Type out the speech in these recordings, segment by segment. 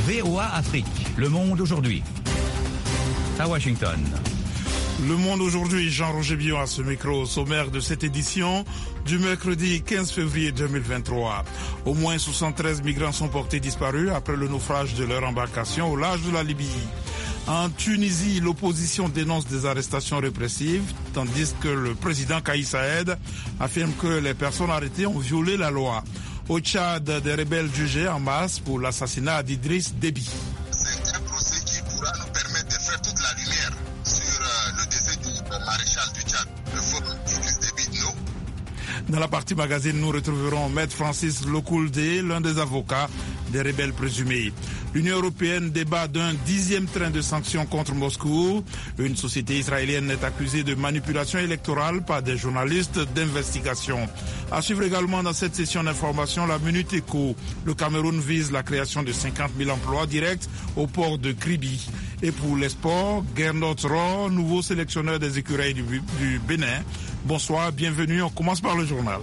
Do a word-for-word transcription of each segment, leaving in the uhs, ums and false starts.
V O A Afrique, Le Monde aujourd'hui. À Washington. Le Monde aujourd'hui, Jean-Roger Billon à ce micro, au sommaire de cette édition du mercredi quinze février deux mille vingt-trois. Au moins soixante-treize migrants sont portés disparus après le naufrage de leur embarcation au large de la Libye. En Tunisie, l'opposition dénonce des arrestations répressives, tandis que le président Kais Saied affirme que les personnes arrêtées ont violé la loi. Au Tchad, des rebelles jugés en masse pour l'assassinat d'Idriss Déby. C'est un procès qui pourra nous permettre de faire toute la lumière sur euh, le décès du maréchal du Tchad, le feu Idriss Déby No. Dans la partie magazine, nous retrouverons Maître Francis Lokoulde, l'un des avocats des rebelles présumés. L'Union européenne débat d'un dixième train de sanctions contre Moscou. Une société israélienne est accusée de manipulation électorale par des journalistes d'investigation. À suivre également dans cette session d'information, la Minute Éco. Le Cameroun vise la création de cinquante mille emplois directs au port de Kribi. Et pour les sports, Gernot Rohr, nouveau sélectionneur des écureuils du, du Bénin. Bonsoir, bienvenue. On commence par le journal.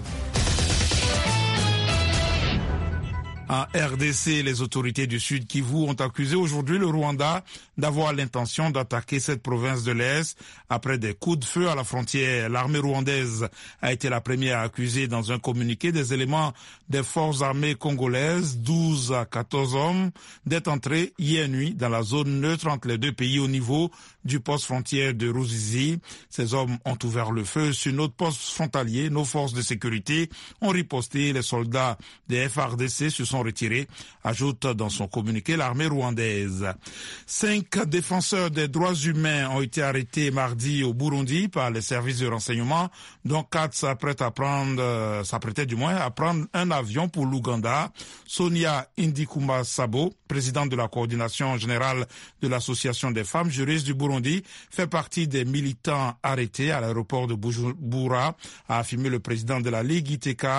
En R D C, les autorités du Sud Kivu ont accusé aujourd'hui le Rwanda d'avoir l'intention d'attaquer cette province de l'Est après des coups de feu à la frontière. L'armée rwandaise a été la première à accuser dans un communiqué des éléments des forces armées congolaises, douze à quatorze hommes, d'être entrés hier nuit dans la zone neutre entre les deux pays au niveau du poste frontière de Ruzizi. Ces hommes ont ouvert le feu sur notre poste frontalier. Nos forces de sécurité ont riposté. Les soldats des F R D C se sont retirés, ajoute dans son communiqué l'armée rwandaise. Cinq défenseurs des droits humains ont été arrêtés mardi au Burundi par les services de renseignement, dont quatre s'apprêtent à prendre, euh, s'apprêtaient du moins à prendre un avion pour l'Ouganda. Sonia Indikuma Sabo, présidente de la coordination générale de l'association des femmes juristes du Burundi, fait partie des militants arrêtés à l'aéroport de Bujumbura, a affirmé le président de la Ligue I T K.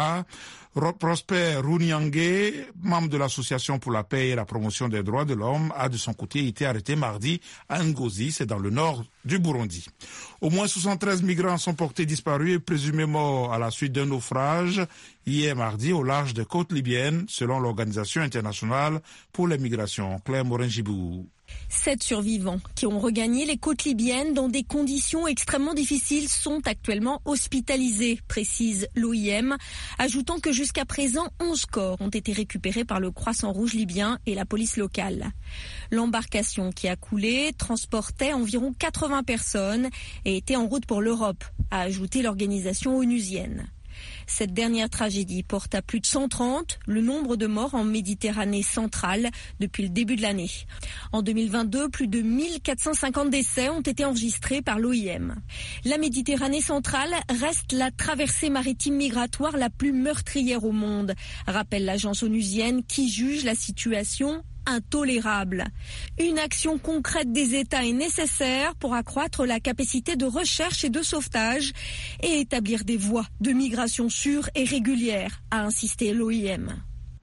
Prosper Runyange, membre de l'Association pour la paix et la promotion des droits de l'homme, a de son côté été arrêté mardi à Ngozi, c'est dans le nord du Burundi. Au moins soixante-treize migrants sont portés disparus et présumés morts à la suite d'un naufrage hier mardi au large des côtes libyennes, selon l'Organisation internationale pour les migrations. Claire Morin-Gibou. Sept survivants qui ont regagné les côtes libyennes dans des conditions extrêmement difficiles sont actuellement hospitalisés, précise l'O I M, ajoutant que jusqu'à présent, onze corps ont été récupérés par le Croissant-Rouge libyen et la police locale. L'embarcation qui a coulé transportait environ quatre-vingts personnes et était en route pour l'Europe, a ajouté l'organisation onusienne. Cette dernière tragédie porte à plus de cent trente le nombre de morts en Méditerranée centrale depuis le début de l'année. En deux mille vingt-deux, plus de mille quatre cent cinquante décès ont été enregistrés par l'O I M. La Méditerranée centrale reste la traversée maritime migratoire la plus meurtrière au monde, rappelle l'agence onusienne qui juge la situation intolérable. Une action concrète des États est nécessaire pour accroître la capacité de recherche et de sauvetage et établir des voies de migration sûres et régulières, a insisté l'O I M.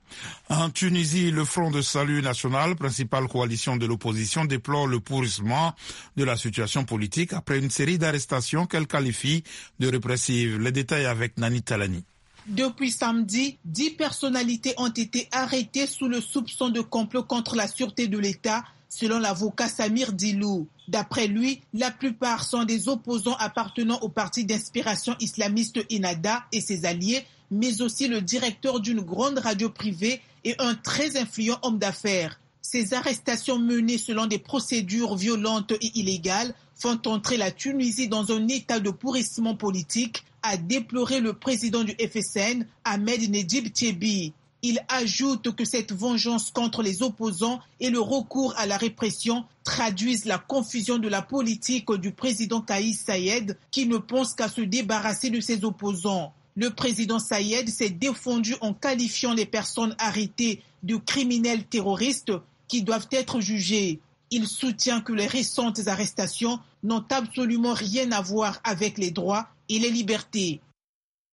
En Tunisie, le Front de Salut National, principale coalition de l'opposition, déplore le pourrissement de la situation politique après une série d'arrestations qu'elle qualifie de répressives. Les détails avec Nani Talani. Depuis samedi, dix personnalités ont été arrêtées sous le soupçon de complot contre la sûreté de l'État, selon l'avocat Samir Dilou. D'après lui, la plupart sont des opposants appartenant au parti d'inspiration islamiste Ennahda et ses alliés, mais aussi le directeur d'une grande radio privée et un très influent homme d'affaires. Ces arrestations menées selon des procédures violentes et illégales font entrer la Tunisie dans un état de pourrissement politique, a déploré le président du F S N, Ahmed Nedjib Tchèbi. Il ajoute que cette vengeance contre les opposants et le recours à la répression traduisent la confusion de la politique du président Kais Saied, qui ne pense qu'à se débarrasser de ses opposants. Le président Saied s'est défendu en qualifiant les personnes arrêtées de criminels terroristes qui doivent être jugés. Il soutient que les récentes arrestations n'ont absolument rien à voir avec les droits et les libertés.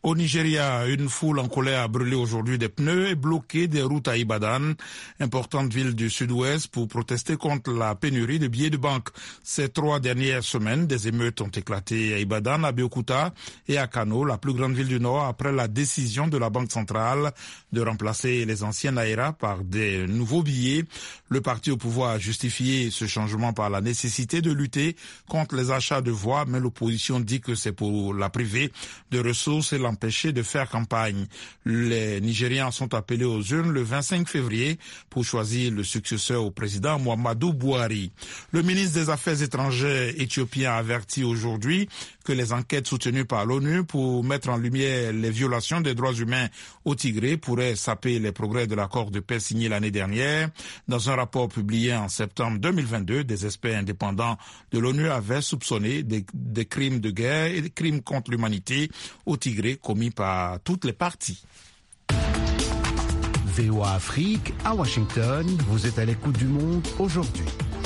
Au Nigeria, une foule en colère a brûlé aujourd'hui des pneus et bloqué des routes à Ibadan, importante ville du sud-ouest, pour protester contre la pénurie de billets de banque. Ces trois dernières semaines, des émeutes ont éclaté à Ibadan, à Abeokuta et à Kano, la plus grande ville du Nord, après la décision de la Banque centrale de remplacer les anciens naira par des nouveaux billets. Le parti au pouvoir a justifié ce changement par la nécessité de lutter contre les achats de voix, mais l'opposition dit que c'est pour la priver de ressources et l'empêcher de faire campagne. Les Nigérians sont appelés aux urnes le vingt-cinq février pour choisir le successeur au président Muhammadu Buhari. Le ministre des Affaires étrangères éthiopien a averti aujourd'hui que les enquêtes soutenues par l'ONU pour mettre en lumière les violations des droits humains au Tigré pourraient saper les progrès de l'accord de paix signé l'année dernière. Dans un rapport publié en septembre deux mille vingt-deux, des experts indépendants de l'ONU avaient soupçonné des, des crimes de guerre et des crimes contre l'humanité au Tigré commis par toutes les parties. V O A Afrique, à Washington, vous êtes à l'écoute du monde aujourd'hui.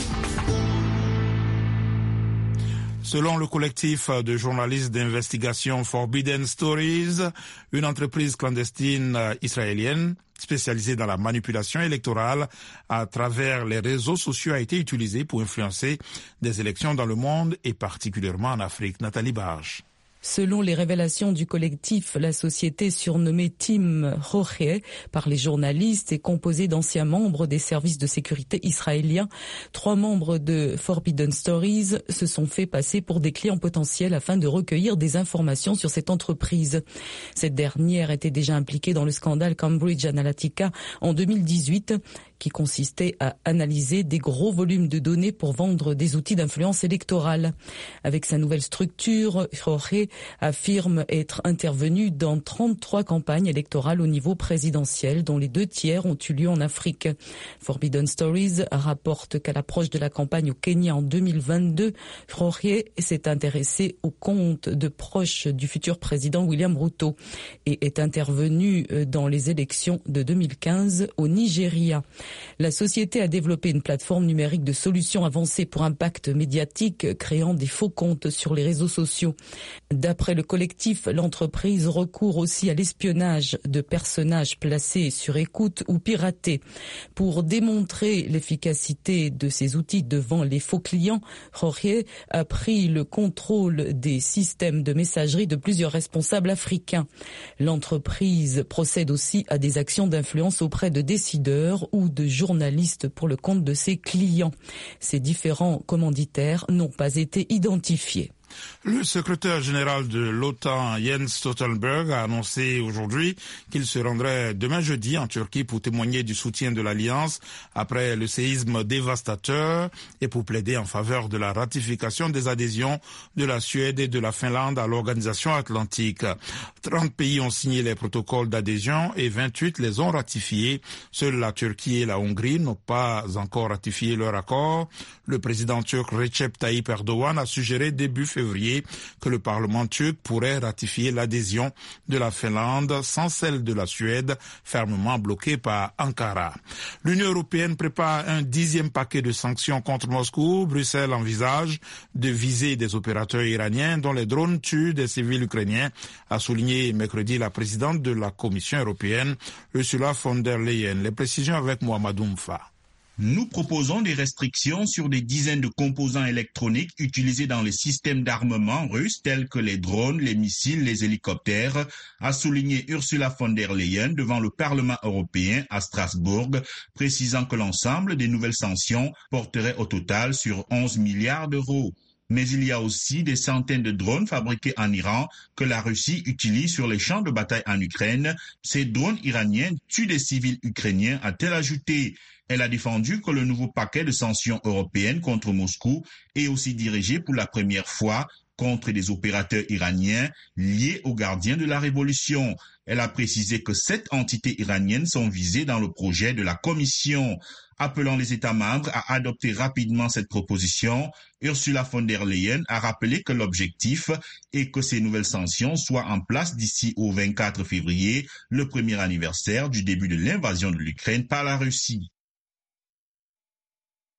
Selon le collectif de journalistes d'investigation Forbidden Stories, une entreprise clandestine israélienne spécialisée dans la manipulation électorale à travers les réseaux sociaux a été utilisée pour influencer des élections dans le monde et particulièrement en Afrique. Nathalie Barge. Selon les révélations du collectif, la société surnommée Team Jorge par les journalistes est composée d'anciens membres des services de sécurité israéliens. Trois membres de Forbidden Stories se sont fait passer pour des clients potentiels afin de recueillir des informations sur cette entreprise. Cette dernière était déjà impliquée dans le scandale Cambridge Analytica en deux mille dix-huit, qui consistait à analyser des gros volumes de données pour vendre des outils d'influence électorale. Avec sa nouvelle structure, Jorge affirme être intervenu dans trente-trois campagnes électorales au niveau présidentiel, dont les deux tiers ont eu lieu en Afrique. Forbidden Stories rapporte qu'à l'approche de la campagne au Kenya en deux mille vingt-deux, Jorge s'est intéressé aux comptes de proches du futur président William Ruto et est intervenu dans les élections de deux mille quinze au Nigeria. La société a développé une plateforme numérique de solutions avancées pour impact médiatique, créant des faux comptes sur les réseaux sociaux. D'après le collectif, l'entreprise recourt aussi à l'espionnage de personnages placés sur écoute ou piratés. Pour démontrer l'efficacité de ces outils devant les faux clients, Jorge a pris le contrôle des systèmes de messagerie de plusieurs responsables africains. L'entreprise procède aussi à des actions d'influence auprès de décideurs ou de journalistes pour le compte de ses clients. Ces différents commanditaires n'ont pas été identifiés. Le secrétaire général de l'OTAN, Jens Stoltenberg, a annoncé aujourd'hui qu'il se rendrait demain jeudi en Turquie pour témoigner du soutien de l'Alliance après le séisme dévastateur et pour plaider en faveur de la ratification des adhésions de la Suède et de la Finlande à l'Organisation Atlantique. trente pays ont signé les protocoles d'adhésion et vingt-huit les ont ratifiés. Seules la Turquie et la Hongrie n'ont pas encore ratifié leur accord. Le président turc Recep Tayyip Erdogan a suggéré début février que le Parlement turc pourrait ratifier l'adhésion de la Finlande sans celle de la Suède, fermement bloquée par Ankara. L'Union européenne prépare un dixième paquet de sanctions contre Moscou. Bruxelles envisage de viser des opérateurs iraniens dont les drones tuent des civils ukrainiens, a souligné mercredi la présidente de la Commission européenne, Ursula von der Leyen. Les précisions avec Mohamedou Mfa. Nous proposons des restrictions sur des dizaines de composants électroniques utilisés dans les systèmes d'armement russes tels que les drones, les missiles, les hélicoptères, a souligné Ursula von der Leyen devant le Parlement européen à Strasbourg, précisant que l'ensemble des nouvelles sanctions porterait au total sur onze milliards d'euros. Mais il y a aussi des centaines de drones fabriqués en Iran que la Russie utilise sur les champs de bataille en Ukraine. Ces drones iraniens tuent des civils ukrainiens, a-t-elle ajouté. Elle a défendu que le nouveau paquet de sanctions européennes contre Moscou est aussi dirigé pour la première fois contre des opérateurs iraniens liés aux gardiens de la révolution. Elle a précisé que sept entités iraniennes sont visées dans le projet de la Commission. Appelant les États membres à adopter rapidement cette proposition, Ursula von der Leyen a rappelé que l'objectif est que ces nouvelles sanctions soient en place d'ici au vingt-quatre février, le premier anniversaire du début de l'invasion de l'Ukraine par la Russie.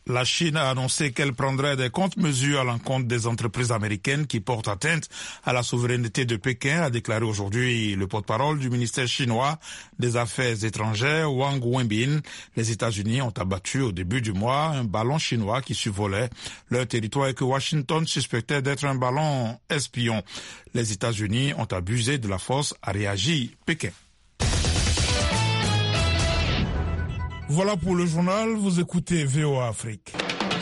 La Chine a annoncé qu'elle prendrait des contre-mesures à l'encontre des entreprises américaines qui portent atteinte à la souveraineté de Pékin, a déclaré aujourd'hui le porte-parole du ministère chinois des Affaires étrangères, Wang Wenbin. Les États-Unis ont abattu au début du mois un ballon chinois qui survolait leur territoire et que Washington suspectait d'être un ballon espion. Les États-Unis ont abusé de la force, a réagi Pékin. Voilà pour le journal, vous écoutez V O A Afrique.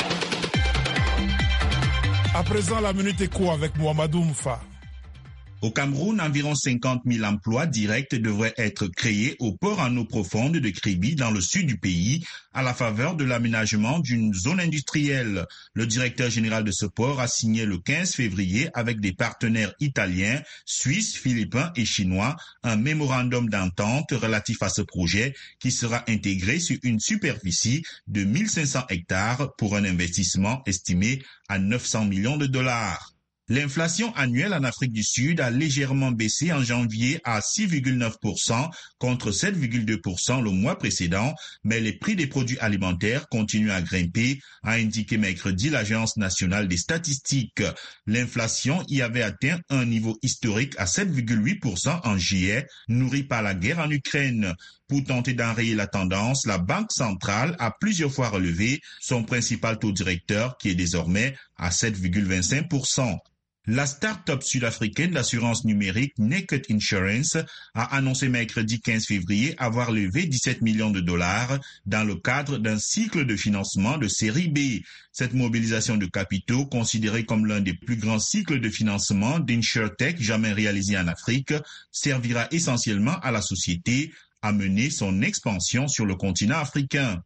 À présent, la Minute Éco avec Mohamedou Moufa. Au Cameroun, environ cinquante mille emplois directs devraient être créés au port en eau profonde de Kribi dans le sud du pays à la faveur de l'aménagement d'une zone industrielle. Le directeur général de ce port a signé le quinze février avec des partenaires italiens, suisses, philippins et chinois un mémorandum d'entente relatif à ce projet qui sera intégré sur une superficie de mille cinq cents hectares pour un investissement estimé à neuf cents millions de dollars. L'inflation annuelle en Afrique du Sud a légèrement baissé en janvier à six virgule neuf pour cent contre sept virgule deux pour cent le mois précédent, mais les prix des produits alimentaires continuent à grimper, a indiqué mercredi l'Agence nationale des statistiques. L'inflation y avait atteint un niveau historique à sept virgule huit pour cent en juillet, nourri par la guerre en Ukraine. Pour tenter d'enrayer la tendance, la Banque centrale a plusieurs fois relevé son principal taux directeur qui est désormais à sept virgule vingt-cinq pour cent. La start-up sud-africaine d'assurance numérique Naked Insurance a annoncé mercredi quinze février avoir levé dix-sept millions de dollars dans le cadre d'un cycle de financement de série B. Cette mobilisation de capitaux, considérée comme l'un des plus grands cycles de financement d'InsurTech jamais réalisés en Afrique, servira essentiellement à la société à mener son expansion sur le continent africain.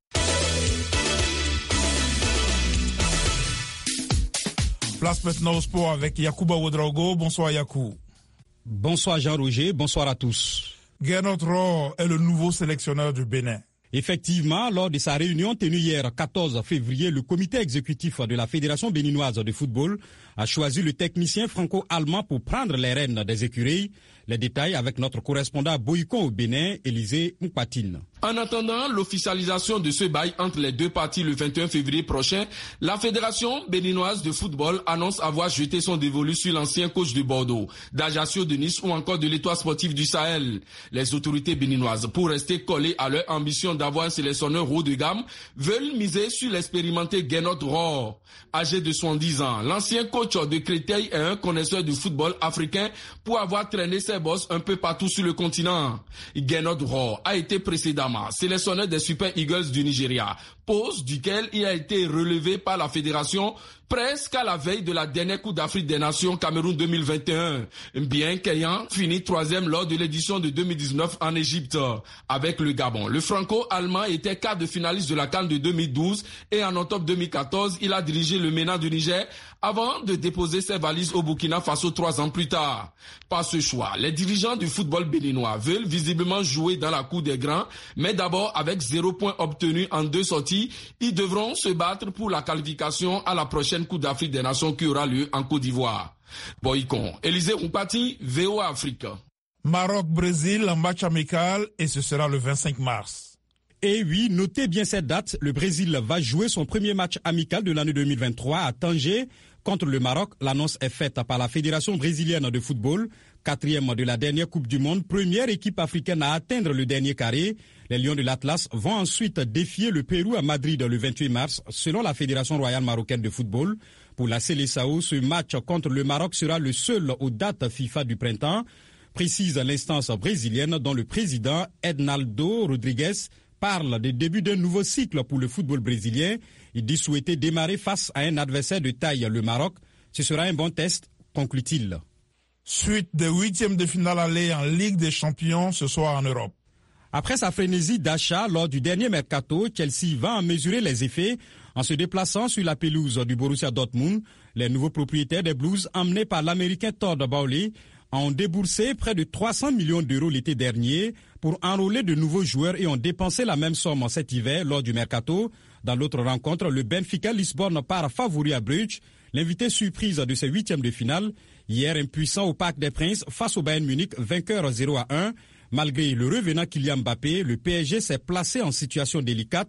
Place maintenant au sport avec Yacouba Ouedraogo. Bonsoir Yakou. Bonsoir Jean-Roger, bonsoir à tous. Gernot Rohr est le nouveau sélectionneur du Bénin. Effectivement, lors de sa réunion tenue hier quatorze février, le comité exécutif de la Fédération béninoise de football a choisi le technicien franco-allemand pour prendre les rênes des écuries. Les détails avec notre correspondant Boycon au Bénin, Élisée Mpatine. En attendant l'officialisation de ce bail entre les deux parties le vingt et un février prochain, la Fédération béninoise de football annonce avoir jeté son dévolu sur l'ancien coach de Bordeaux, d'Ajaccio de Nice ou encore de l'Étoile sportive du Sahel. Les autorités béninoises, pour rester collées à leur ambition d'avoir un sélectionneur haut de gamme, veulent miser sur l'expérimenté Gernot Rohr. Âgé de soixante-dix ans, l'ancien coach de Créteil est un connaisseur du football africain pour avoir traîné ses bosses un peu partout sur le continent. Gernot Rohr a été précédemment sélectionneur des Super Eagles du Nigeria, poste duquel il a été relevé par la fédération presque à la veille de la dernière Coupe d'Afrique des Nations Cameroun deux mille vingt et un, bien qu'ayant fini troisième lors de l'édition de deux mille dix-neuf en Égypte. Avec le Gabon, le franco-allemand était quart de finaliste de la CAN de deux mille douze et en octobre deux mille quatorze, il a dirigé le MENA du Niger avant de déposer ses valises au Burkina Faso trois ans plus tard. Par ce choix, les dirigeants du football béninois veulent visiblement jouer dans la cour des grands, mais d'abord avec zéro point obtenu en deux sorties, ils devront se battre pour la qualification à la prochaine Coupe d'Afrique des Nations qui aura lieu en Côte d'Ivoire. Boycon, Élisée Mpati, V O A Afrique. Maroc-Brésil, un match amical et ce sera le vingt-cinq mars. Et oui, notez bien cette date, le Brésil va jouer son premier match amical de l'année deux mille vingt-trois à Tanger contre le Maroc. L'annonce est faite par la Fédération brésilienne de football, quatrième de la dernière Coupe du Monde, première équipe africaine à atteindre le dernier carré. Les Lions de l'Atlas vont ensuite défier le Pérou à Madrid le vingt-huit mars, selon la Fédération royale marocaine de football. Pour la Seleção, ce match contre le Maroc sera le seul aux dates FIFA du printemps, précise l'instance brésilienne dont le président Ednaldo Rodrigues parle des débuts d'un nouveau cycle pour le football brésilien. Il dit souhaiter démarrer face à un adversaire de taille, le Maroc. Ce sera un bon test, conclut-il. Suite des huitièmes de finale aller en Ligue des Champions ce soir en Europe. Après sa frénésie d'achat lors du dernier mercato, Chelsea va en mesurer les effets en se déplaçant sur la pelouse du Borussia Dortmund. Les nouveaux propriétaires des Blues, emmenés par l'Américain Todd Bowley, ont déboursé près de trois cents millions d'euros l'été dernier pour enrôler de nouveaux joueurs et ont dépensé la même somme cet hiver lors du mercato. Dans l'autre rencontre, le Benfica Lisbonne part favori à Bruges, l'invité surprise de ces huitièmes de finale. Hier impuissant au Parc des Princes face au Bayern Munich, vainqueur zéro à un. Malgré le revenant Kylian Mbappé, le P S G s'est placé en situation délicate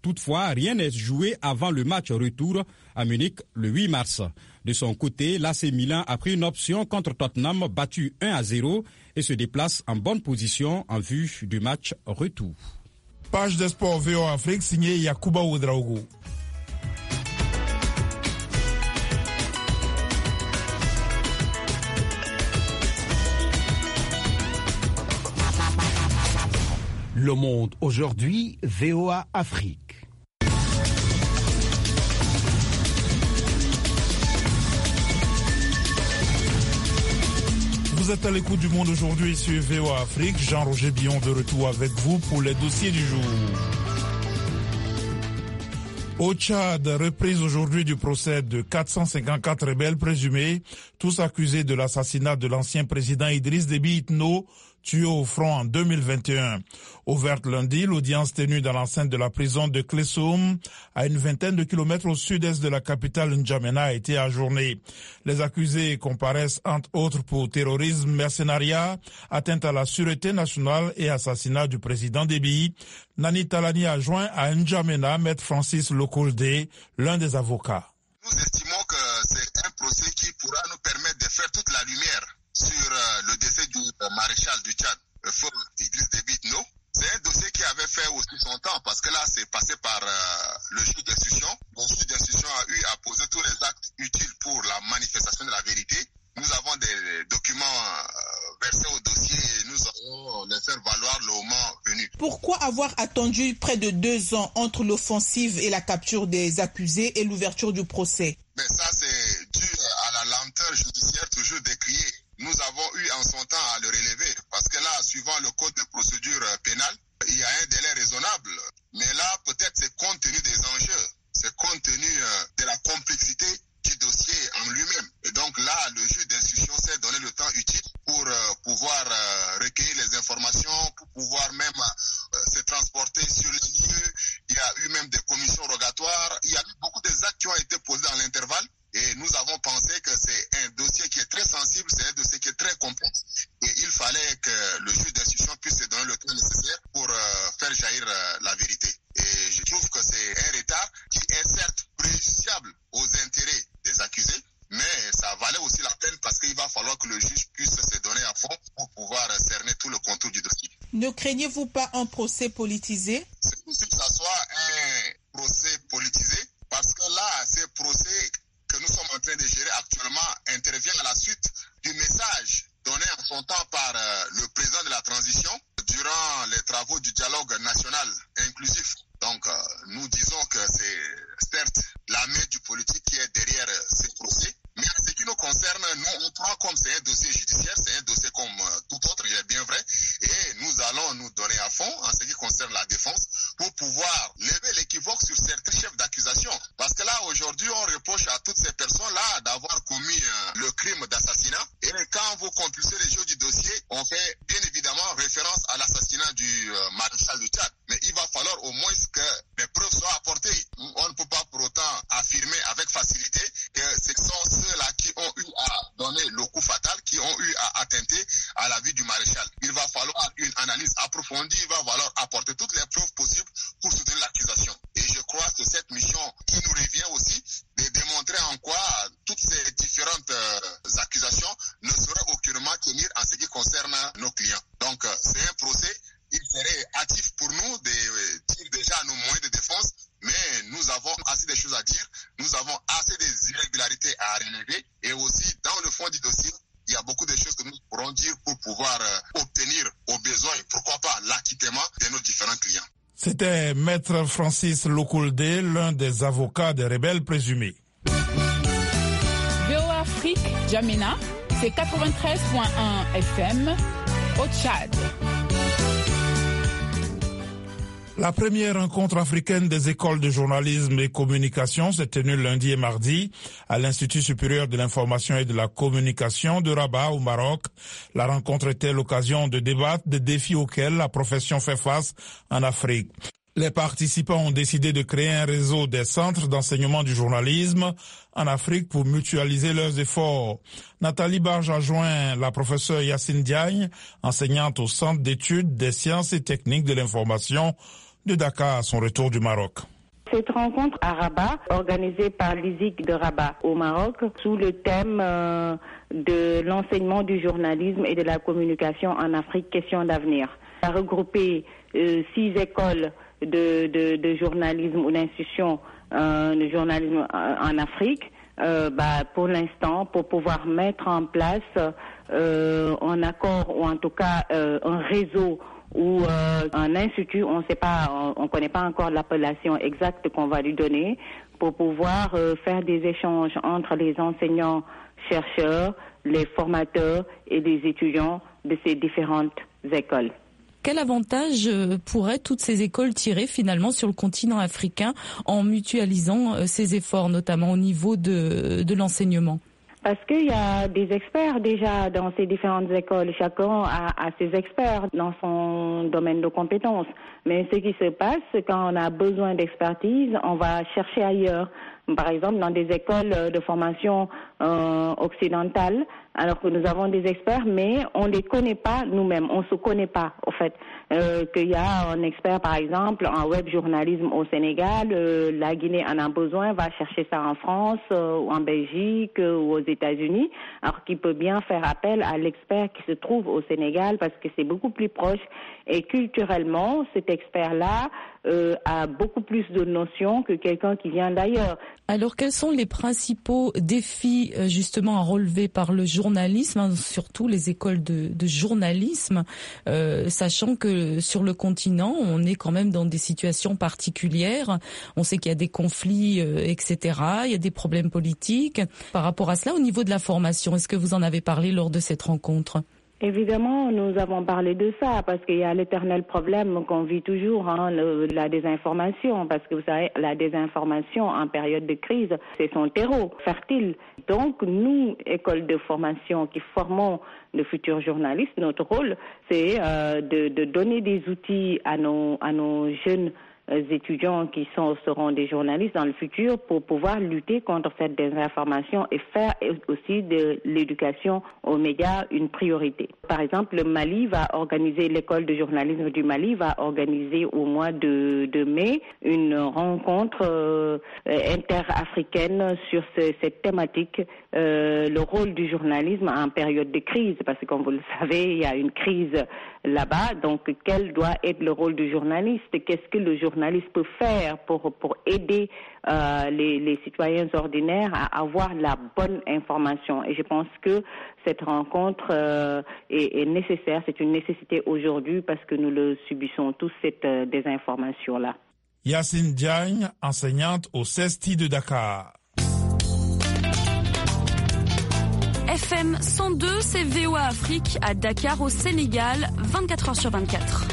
Toutefois, rien n'est joué avant le match retour à Munich le huit mars. De son côté, l'A C Milan a pris une option contre Tottenham, battu un à zéro, et se déplace en bonne position en vue du match retour. Page des sports V O A Afrique, signé Yakuba Ouedraogo. Le Monde aujourd'hui, V O A Afrique. Vous êtes à l'écoute du Monde aujourd'hui sur V O A Afrique. Jean-Roger Billon de retour avec vous pour les dossiers du jour. Au Tchad, reprise aujourd'hui du procès de quatre cent cinquante-quatre rebelles présumés, tous accusés de l'assassinat de l'ancien président Idriss Déby Itno, tué au front en deux mille vingt et un. Ouverte lundi, l'audience tenue dans l'enceinte de la prison de Klesoum, à une vingtaine de kilomètres au sud-est de la capitale N'Djamena, a été ajournée. Les accusés comparaissent entre autres pour terrorisme, mercenariat, atteinte à la sûreté nationale et assassinat du président Déby. Nani Talani a joint à N'Djamena Maître Francis Lokolde, l'un des avocats. Nous estimons que c'est un procès qui pourra nous permettre de faire toute la lumière sur euh, le décès du euh, maréchal du Tchad, le feu Idriss Déby Itno. C'est un dossier qui avait fait aussi son temps parce que là, c'est passé par euh, le juge d'instruction. Le juge d'instruction a eu à poser tous les actes utiles pour la manifestation de la vérité. Nous avons des documents euh, versés au dossier et nous allons les faire valoir le moment venu. Pourquoi avoir attendu près de deux ans entre l'offensive et la capture des accusés et l'ouverture du procès? Mais ça, c'est dû à la lenteur judiciaire toujours décriée. Nous avons eu en son temps à le relever parce que là, suivant le code de procédure pénale, il y a un délai raisonnable. Mais là, peut-être c'est compte tenu des enjeux, c'est compte tenu de la complexité du dossier en lui-même. Et donc là, le juge d'instruction s'est donné le temps utile pour euh, pouvoir euh, recueillir les informations, pour pouvoir même euh, se transporter sur les lieux. Il y a eu même des commissions rogatoires. Il y a eu beaucoup d'actes qui ont été posés dans l'intervalle. Et nous avons pensé que c'est un dossier qui est très sensible, c'est un dossier qui est très complexe. Et il fallait que le juge d'instruction puisse se donner le temps nécessaire pour euh, faire jaillir euh, la vérité. Et je trouve que c'est un retard qui est certes préjudiciable aux intérêts des accusés, mais ça valait aussi la peine parce qu'il va falloir que le juge puisse se donner à fond pour pouvoir cerner tout le contour du dossier. Ne craignez-vous pas un procès politisé? C'est possible que ça soit un procès politisé parce que là, ces procès que nous sommes en train de gérer actuellement intervient à la suite du message donné en son temps par euh, le président de la transition durant les travaux du dialogue national inclusif. Donc, euh, nous disons que c'est certes la main du politique qui est derrière euh, ces procès, mais en ce qui nous concerne, nous, on prend comme c'est un dossier judiciaire, c'est un dossier comme euh, tout autre, il est bien vrai, et nous allons nous donner à fond en ce qui concerne la défense pour pouvoir lever l'équivoque sur certains chefs d'accusation. Parce que là, aujourd'hui, on reproche à toutes ces personnes-là d'avoir commis euh, le crime d'assassinat. Et quand vous compulsez les jeux du dossier, on fait bien évidemment référence à l'assassinat du euh, maréchal du Tchad. Mais il va falloir au moins que les preuves soient apportées. On ne peut pas pour autant affirmer avec facilité que ce sont ceux-là qui ont eu à donner le coup fatal, qui ont eu à attenter à la vie du maréchal. Il va falloir une analyse approfondie, il va falloir apporter toutes les preuves possibles pour soutenir l'accusation. Et je crois que cette mission qui nous revient aussi de démontrer en quoi toutes ces différentes euh, accusations ne sauraient aucunement tenir en ce qui concerne nos clients. Donc euh, c'est un procès, il serait hâtif pour nous de euh, dire déjà nos moyens de défense, mais nous avons assez de choses à dire, nous avons assez des irrégularités à relever et aussi dans le fond du dossier, il y a beaucoup de choses que nous pourrons dire pour pouvoir euh, obtenir au besoin, pourquoi pas l'acquittement de nos différents clients. C'était Maître Francis Lokolde, l'un des avocats des rebelles présumés. V O A Afrique, N'Djamena, c'est quatre-vingt-treize virgule un F M au Tchad. La première rencontre africaine des écoles de journalisme et communication s'est tenue lundi et mardi à l'Institut supérieur de l'information et de la communication de Rabat au Maroc. La rencontre était l'occasion de débattre des défis auxquels la profession fait face en Afrique. Les participants ont décidé de créer un réseau des centres d'enseignement du journalisme en Afrique pour mutualiser leurs efforts. Nathalie Barge a joint la professeure Yacine Diagne, enseignante au Centre d'études des sciences et techniques de l'information de Dakar à son retour du Maroc. Cette rencontre à Rabat, organisée par l'I S I C de Rabat au Maroc, sous le thème euh, de l'enseignement du journalisme et de la communication en Afrique, question d'avenir, a regroupé euh, six écoles de, de, de journalisme ou d'institutions euh, de journalisme en Afrique, euh, bah, pour l'instant, pour pouvoir mettre en place euh, un accord ou en tout cas euh, un réseau ou euh, un institut, on ne sait pas, on ne connaît pas encore l'appellation exacte qu'on va lui donner, pour pouvoir euh, faire des échanges entre les enseignants, chercheurs, les formateurs et les étudiants de ces différentes écoles. Quel avantage pourraient toutes ces écoles tirer finalement sur le continent africain en mutualisant ces efforts, notamment au niveau de, de l'enseignement ? Parce qu'il y a des experts déjà dans ces différentes écoles. Chacun a, a ses experts dans son domaine de compétences. Mais ce qui se passe, quand on a besoin d'expertise, on va chercher ailleurs. Par exemple, dans des écoles de formation euh, occidentale, alors que nous avons des experts, mais on ne les connaît pas nous-mêmes, on ne se connaît pas, au fait. Euh, qu'il y a un expert, par exemple, en web journalisme au Sénégal, euh, la Guinée en a besoin, va chercher ça en France, euh, ou en Belgique, euh, ou aux États-Unis, alors qu'il peut bien faire appel à l'expert qui se trouve au Sénégal, parce que c'est beaucoup plus proche. Et culturellement, cet expert-là euh, a beaucoup plus de notions que quelqu'un qui vient d'ailleurs. Alors, quels sont les principaux défis justement à relever par le journalisme, hein, surtout les écoles de, de journalisme, euh, sachant que sur le continent, on est quand même dans des situations particulières. On sait qu'il y a des conflits, euh, et cetera. Il y a des problèmes politiques. Par rapport à cela, au niveau de la formation, est-ce que vous en avez parlé lors de cette rencontre ? Évidemment, nous avons parlé de ça parce qu'il y a l'éternel problème qu'on vit toujours, hein, le, la désinformation, parce que vous savez, la désinformation en période de crise, c'est son terreau fertile. Donc, nous, écoles de formation qui formons de futurs journalistes, notre rôle, c'est euh, de, de donner des outils à nos, à nos jeunes étudiants qui sont, seront des journalistes dans le futur pour pouvoir lutter contre cette désinformation et faire aussi de l'éducation aux médias une priorité. Par exemple, le Mali va organiser, l'école de journalisme du Mali va organiser au mois de, de mai une rencontre euh, interafricaine sur ce, cette thématique, euh, le rôle du journalisme en période de crise, parce que comme vous le savez, il y a une crise là-bas, donc quel doit être le rôle du journaliste? Qu'est-ce que le journaliste peut faire pour, pour aider euh, les, les citoyens ordinaires à avoir la bonne information? Et je pense que cette rencontre euh, est, est nécessaire, c'est une nécessité aujourd'hui parce que nous le subissons tous, cette euh, désinformation-là. Yacine Diagne, enseignante au C E S T I de Dakar. F M cent deux, c'est V O A Afrique à Dakar au Sénégal, vingt-quatre heures sur vingt-quatre.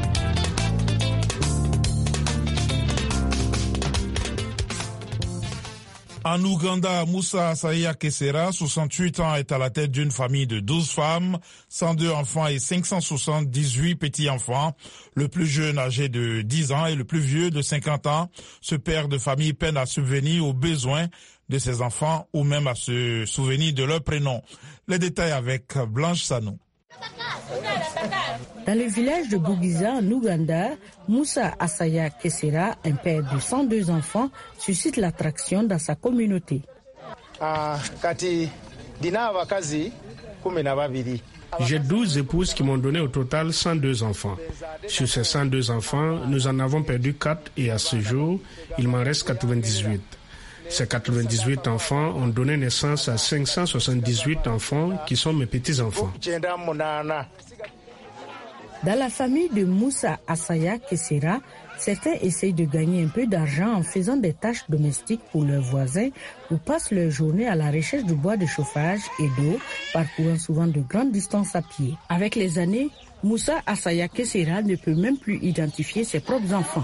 En Ouganda, Moussa Asaya Kessera, soixante-huit ans, est à la tête d'une famille de douze femmes, cent deux enfants et cinq cent soixante-dix-huit petits-enfants. Le plus jeune âgé de dix ans et le plus vieux de cinquante ans. Ce père de famille peine à subvenir aux besoins de ses enfants ou même à se souvenir de leur prénom. Les détails avec Blanche Sanou. Dans le village de Bugiza, en Ouganda, Moussa Asaya Kessera, un père de cent deux enfants, suscite l'attraction dans sa communauté. J'ai douze épouses qui m'ont donné au total cent deux enfants. Sur ces cent deux enfants, nous en avons perdu quatre et à ce jour, il m'en reste quatre-vingt-dix-huit. Ces quatre-vingt-dix-huit enfants ont donné naissance à cinq cent soixante-dix-huit enfants qui sont mes petits-enfants. Dans la famille de Moussa Asaya Kessera, certains essayent de gagner un peu d'argent en faisant des tâches domestiques pour leurs voisins ou passent leur journée à la recherche de bois de chauffage et d'eau, parcourant souvent de grandes distances à pied. Avec les années, Moussa Asaya Kessera ne peut même plus identifier ses propres enfants.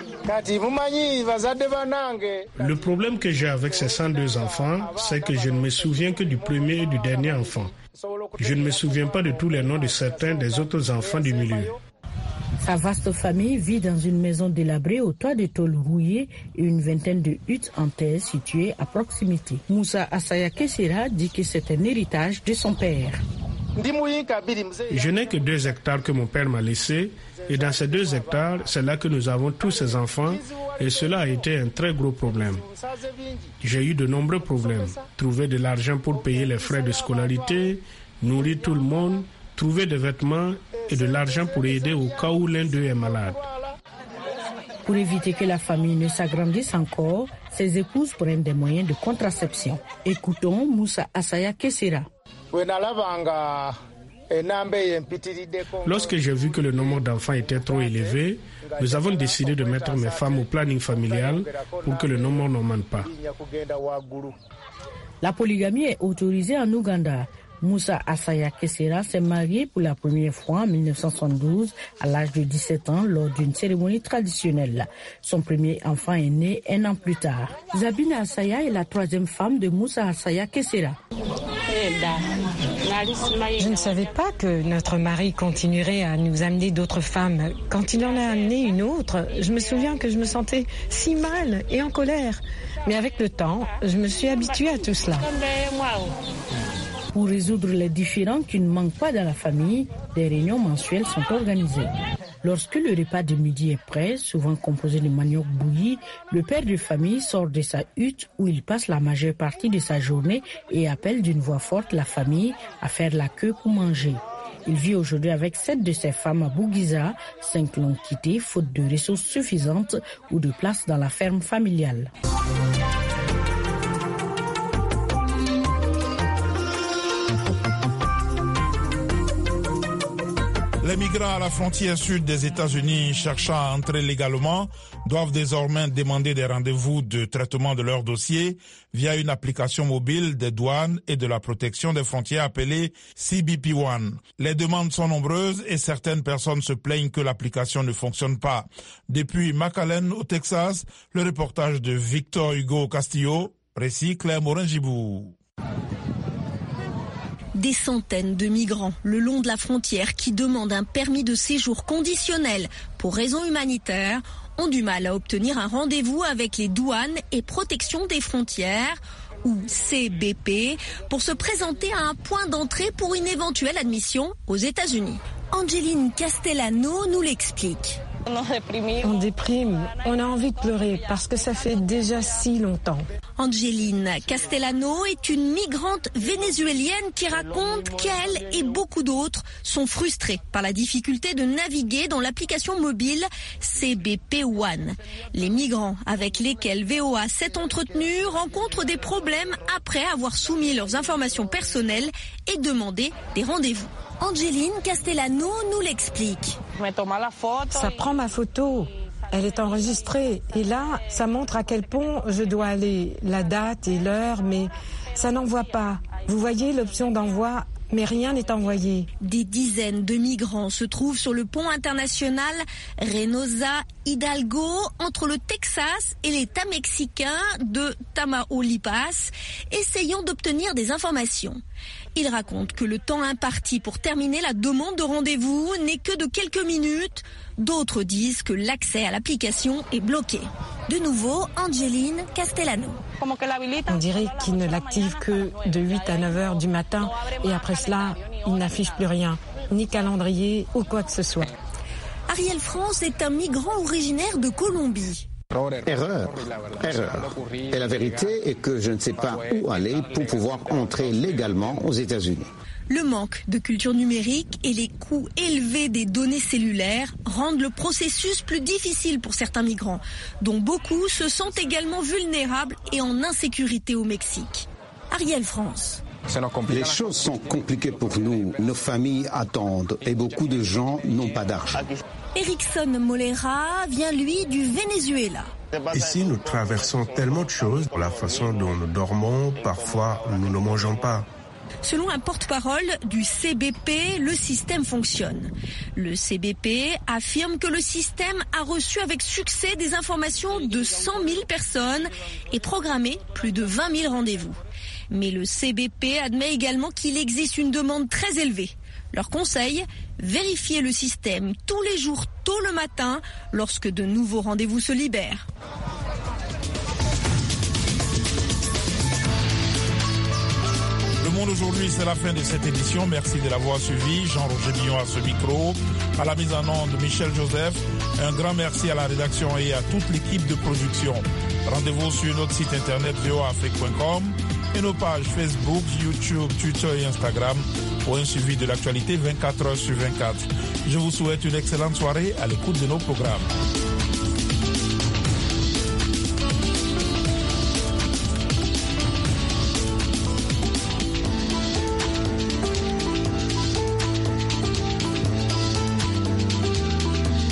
Le problème que j'ai avec ces cent deux enfants, c'est que je ne me souviens que du premier et du dernier enfant. Je ne me souviens pas de tous les noms de certains des autres enfants du milieu. Sa vaste famille vit dans une maison délabrée au toit de tôle rouillée et une vingtaine de huttes en terre situées à proximité. Moussa Asaya Kessera dit que c'est un héritage de son père. Je n'ai que deux hectares que mon père m'a laissés et dans ces deux hectares, c'est là que nous avons tous ces enfants et cela a été un très gros problème. J'ai eu de nombreux problèmes. Trouver de l'argent pour payer les frais de scolarité, nourrir tout le monde, trouver des vêtements et de l'argent pour aider au cas où l'un d'eux est malade. Pour éviter que la famille ne s'agrandisse encore, ses épouses prennent des moyens de contraception. Écoutons Moussa Assaya Kessira. Lorsque j'ai vu que le nombre d'enfants était trop élevé, nous avons décidé de mettre mes femmes au planning familial pour que le nombre n'augmente pas. La polygamie est autorisée en Ouganda. Moussa Assaya Kessira s'est marié pour la première fois en mille neuf cent soixante-douze à l'âge de dix-sept ans lors d'une cérémonie traditionnelle. Son premier enfant est né un an plus tard. Zabina Assaya est la troisième femme de Moussa Assaya Kessira. Je ne savais pas que notre mari continuerait à nous amener d'autres femmes. Quand il en a amené une autre, je me souviens que je me sentais si mal et en colère. Mais avec le temps, je me suis habituée à tout cela. Pour résoudre les différends qui ne manquent pas dans la famille, des réunions mensuelles sont organisées. Lorsque le repas de midi est prêt, souvent composé de manioc bouilli, le père de famille sort de sa hutte où il passe la majeure partie de sa journée et appelle d'une voix forte la famille à faire la queue pour manger. Il vit aujourd'hui avec sept de ses femmes à Bougiza, cinq l'ont quitté faute de ressources suffisantes ou de place dans la ferme familiale. Les migrants à la frontière sud des États-Unis cherchant à entrer légalement doivent désormais demander des rendez-vous de traitement de leur dossier via une application mobile des douanes et de la protection des frontières appelée C B P One. Les demandes sont nombreuses et certaines personnes se plaignent que l'application ne fonctionne pas. Depuis McAllen au Texas, le reportage de Victor Hugo Castillo, récit Claire Morin-Gibou. Des centaines de migrants le long de la frontière qui demandent un permis de séjour conditionnel pour raisons humanitaires ont du mal à obtenir un rendez-vous avec les douanes et protection des frontières, ou C B P, pour se présenter à un point d'entrée pour une éventuelle admission aux États-Unis. Angeline Castellano nous l'explique. On déprime, on a envie de pleurer parce que ça fait déjà si longtemps. Angeline Castellano est une migrante vénézuélienne qui raconte qu'elle et beaucoup d'autres sont frustrés par la difficulté de naviguer dans l'application mobile C B P One. Les migrants avec lesquels V O A s'est entretenu rencontrent des problèmes après avoir soumis leurs informations personnelles et demandé des rendez-vous. Angeline Castellano nous l'explique. Ça prend ma photo, elle est enregistrée et là, ça montre à quel pont je dois aller, la date et l'heure, mais ça n'envoie pas. Vous voyez l'option d'envoi, mais rien n'est envoyé. Des dizaines de migrants se trouvent sur le pont international Reynosa Hidalgo entre le Texas et l'État mexicain de Tamaulipas, essayant d'obtenir des informations. Ils racontent que le temps imparti pour terminer la demande de rendez-vous n'est que de quelques minutes. D'autres disent que l'accès à l'application est bloqué. De nouveau, Angeline Castellano. On dirait qu'il ne l'active que de huit à neuf heures du matin et après cela, il n'affiche plus rien, ni calendrier ou quoi que ce soit. Ariel France est un migrant originaire de Colombie. Erreur, erreur. Et la vérité est que je ne sais pas où aller pour pouvoir entrer légalement aux États-Unis. Le manque de culture numérique et les coûts élevés des données cellulaires rendent le processus plus difficile pour certains migrants, dont beaucoup se sentent également vulnérables et en insécurité au Mexique. Ariel France. Les choses sont compliquées pour nous. Nos familles attendent et beaucoup de gens n'ont pas d'argent. Erickson Molera vient, lui, du Venezuela. Ici, nous traversons tellement de choses. La façon dont nous dormons, parfois, nous ne mangeons pas. Selon un porte-parole du C B P, le système fonctionne. Le C B P affirme que le système a reçu avec succès des informations de cent mille personnes et programmé plus de vingt mille rendez-vous. Mais le C B P admet également qu'il existe une demande très élevée. Leur conseil, vérifier le système tous les jours tôt le matin lorsque de nouveaux rendez-vous se libèrent. Le Monde aujourd'hui, c'est la fin de cette édition. Merci de l'avoir suivi. Jean-Roger Billon à ce micro. À la mise en onde, Michel Joseph. Un grand merci à la rédaction et à toute l'équipe de production. Rendez-vous sur notre site internet v o a afrique point com et nos pages Facebook, YouTube, Twitter et Instagram pour un suivi de l'actualité vingt-quatre heures sur vingt-quatre. Je vous souhaite une excellente soirée à l'écoute de nos programmes.